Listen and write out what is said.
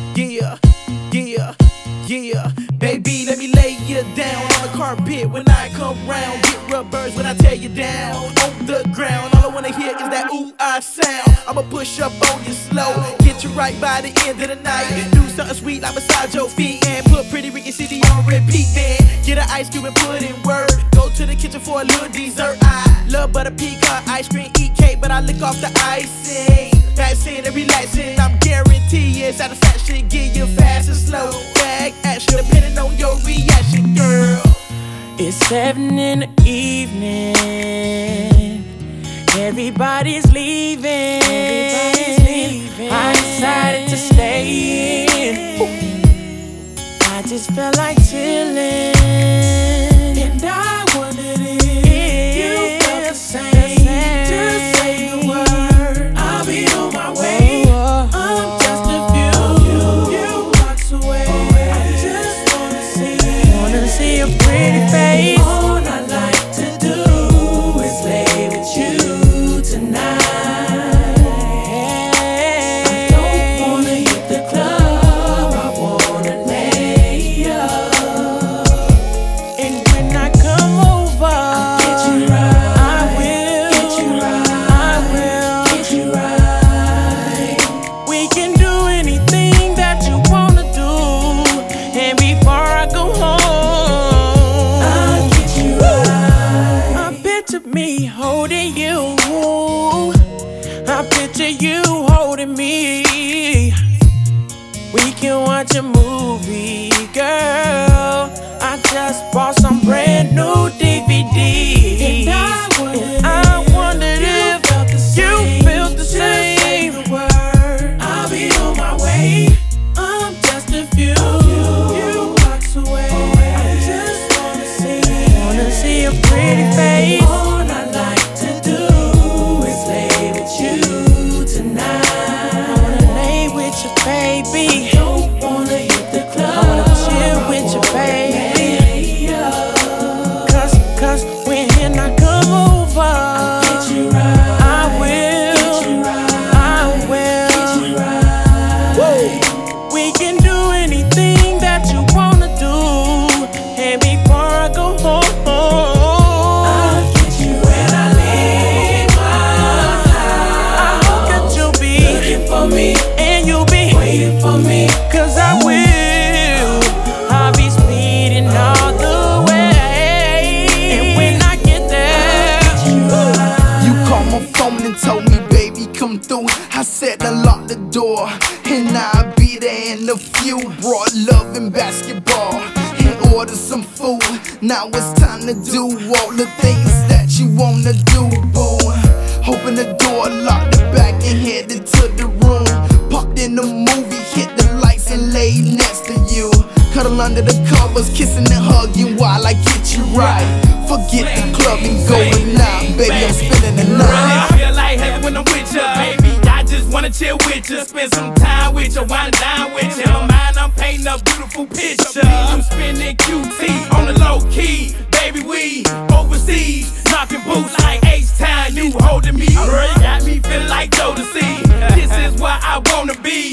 Yeah, yeah, yeah. Baby, let me lay you down on the carpet when I come round. Get rubbers when I tear you down on the ground. All I wanna hear is that ooh-ah sound. I'ma push up on you slow, get you right by the end of the night. Do something sweet like massage your feet and put Pretty Ricky City on repeat. Then get an ice cube and put in word. Go to the kitchen for a little dessert. I love butter pecan ice cream, eat cake, but I lick off the icing. Passing and relaxing, I'm guaranteeing satisfaction. Get you fast and slow, back action depending on your reaction, girl. It's 7 in the evening, everybody's leaving. I decided to stay in. I just felt like chilling, and I wondered if you felt the same. Just say the word, I'll be on my way. I'm just a few blocks away. I just wanna see a pretty face. All I like to do is lay with you tonight. I don't wanna hit the club, I wanna lay up. And when I come over, I'll get you right. I will get you right. I will get you right. We can do anything that you wanna do, and before I go home, I'll get you right. I picture me holding you, I picture you holding me. We can watch a movie, girl. I just bought some brand new DVDs, and I wondered if you felt the same. I'll be on my way. I'm just a few blocks away. I just wanna see a pretty face. All I like to do is lay with you tonight. I wanna lay with you, baby. Don't wanna hit the club. I wanna chill with you, baby. Cause when I come over, I'll get you right. I will get you right. I will get you right. We can do anything that you wanna do, and before I go home, I'll get you when I leave my house. I hope that you'll be looking for me, and you'll be waiting for me. Cause I will. I'll be speeding all the way, and when I get there, I'll get you right. You called my phone and told me, baby, come through. I said unlock the door, and I'll be there in a few. Brought love and basketball, and ordered some food. Now it's time to do all the things that you wanna do, boo. Open the door, locked the back, and headed to the room. Popped in the movie, hit the lights, and laid next to you. Cuddle under the covers, kissing and hugging while I get you right. Forget the club and go tonight, baby, I'm spending the night. I feel like heaven when I'm with ya, baby. I just wanna chill with ya, spend some time with ya, wind down with ya. In my mind, I'm painting a beautiful picture. I'm spending QT on the low key, baby. We overseas, knocking boots like H-Town. You holding me, girl, you got me feeling like Jodeci. This is where I wanna be.